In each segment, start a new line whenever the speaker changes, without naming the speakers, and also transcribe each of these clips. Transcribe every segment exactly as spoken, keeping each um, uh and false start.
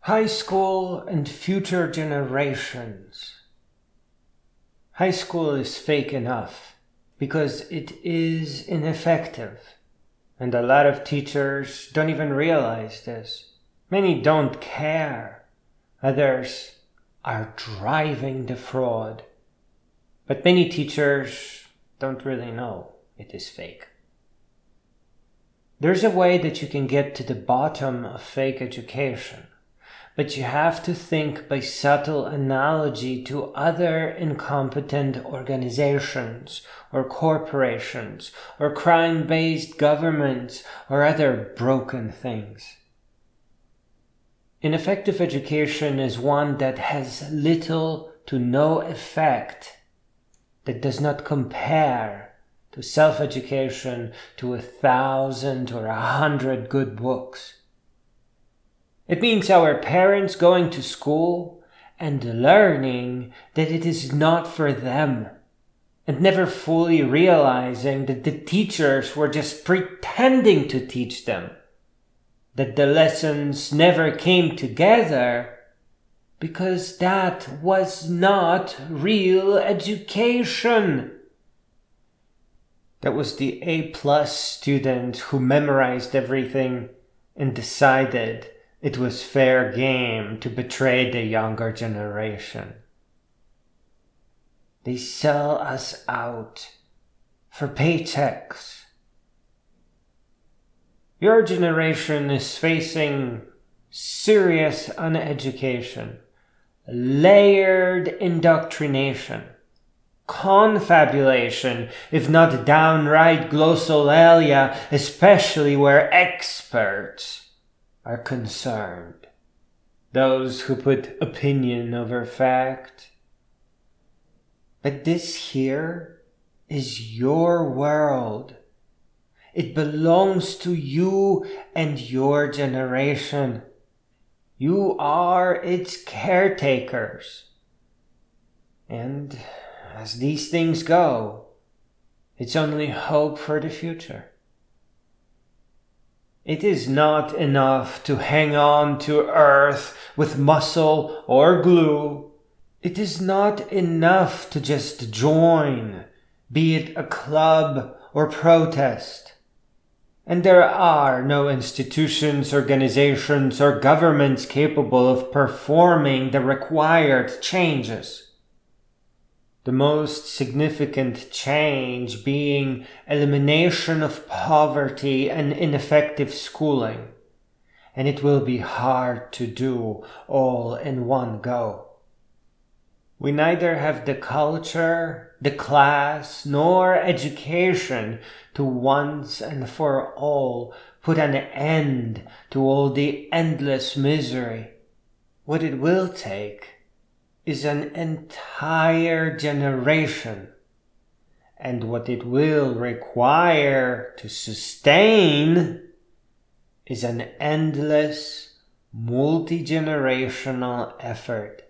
High school and future generations. High school is fake enough because it is ineffective, and a lot of teachers don't even realize this. Many don't care. Others are driving the fraud. But many teachers don't really know it is fake. There's a way that you can get to the bottom of fake education. But you have to think by subtle analogy to other incompetent organizations or corporations or crime-based governments or other broken things. Ineffective education is one that has little to no effect, that does not compare to self-education to a thousand or a hundred good books. It means our parents going to school and learning that it is not for them, and never fully realizing that the teachers were just pretending to teach them, that the lessons never came together because that was not real education. That was the A-plus student who memorized everything and decided it was fair game to betray the younger generation. They sell us out for paychecks. Your generation is facing serious uneducation, layered indoctrination, confabulation, if not downright glossolalia, especially where experts are concerned. Those who put opinion over fact. But this here is your world. It belongs to you and your generation. You are its caretakers. And as these things go, it's only hope for the future. It is not enough to hang on to earth with muscle or glue. It is not enough to just join, be it a club or protest. And there are no institutions, organizations, or governments capable of performing the required changes. The most significant change being elimination of poverty and ineffective schooling. And it will be hard to do all in one go. We neither have the culture, the class, nor education to once and for all put an end to all the endless misery. What it will take is an entire generation, and what it will require to sustain is an endless, multi-generational effort.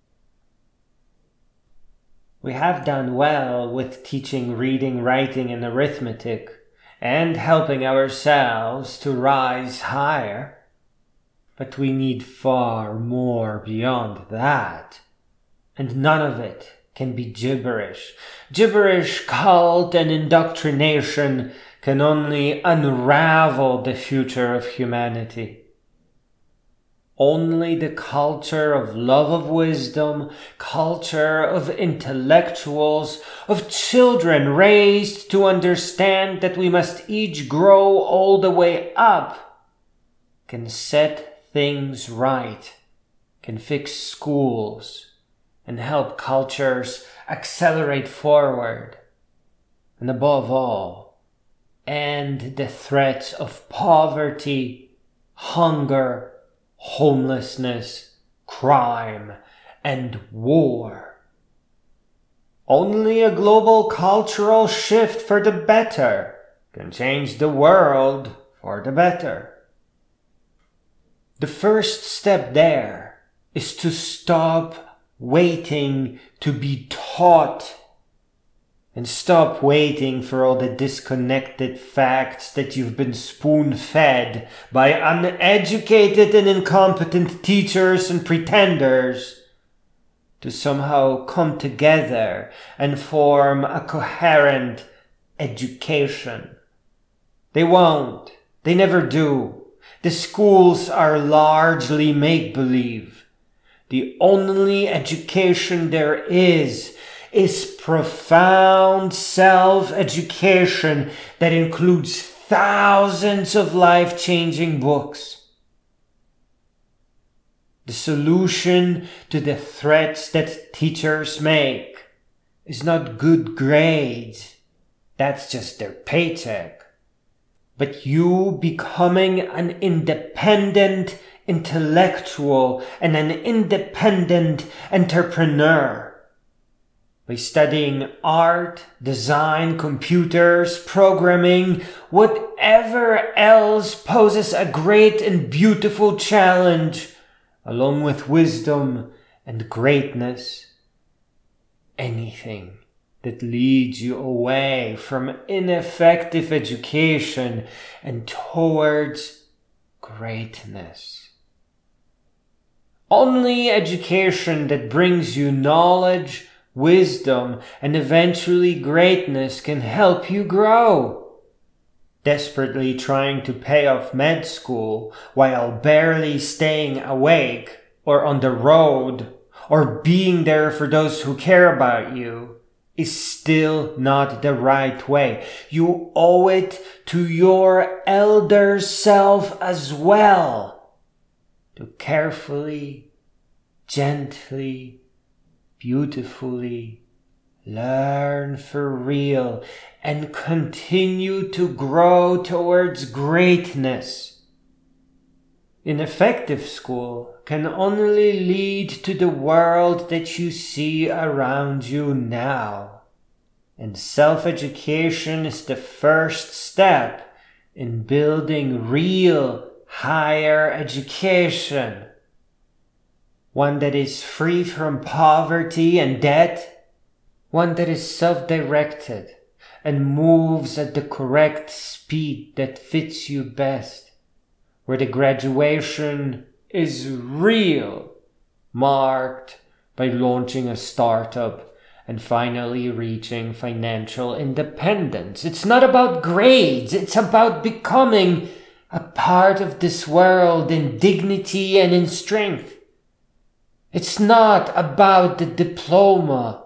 We have done well with teaching reading, writing, and arithmetic, and helping ourselves to rise higher, but we need far more beyond that. And none of it can be gibberish. Gibberish, cult, and indoctrination can only unravel the future of humanity. Only the culture of love of wisdom, culture of intellectuals, of children raised to understand that we must each grow all the way up, can set things right, can fix schools, and help cultures accelerate forward, and above all, end the threats of poverty, hunger, homelessness, crime, and war. Only a global cultural shift for the better can change the world for the better. The first step there is to stop waiting to be taught And stop waiting for all the disconnected facts that you've been spoon-fed by uneducated and incompetent teachers and pretenders to somehow come together and form a coherent education. They won't. They never do. The schools are largely make-believe. The only education there is is profound self-education that includes thousands of life-changing books. The solution to the threats that teachers make is not good grades. That's just their paycheck. But you becoming an independent intellectual and an independent entrepreneur. By studying art, design, computers, programming, whatever else poses a great and beautiful challenge, along with wisdom and greatness. Anything that leads you away from ineffective education and towards greatness. Only education that brings you knowledge, wisdom, and eventually greatness can help you grow. Desperately trying to pay off med school while barely staying awake or on the road or being there for those who care about you is still not the right way. You owe it to your elder self as well to carefully, gently, beautifully learn for real and continue to grow towards greatness. Ineffective school can only lead to the world that you see around you now. And self-education is the first step in building real higher education. One that is free from poverty and debt. One that is self-directed and moves at the correct speed that fits you best. Where the graduation is real, marked by launching a startup and finally reaching financial independence. It's not about grades, it's about becoming a part of this world in dignity and in strength. It's not about the diploma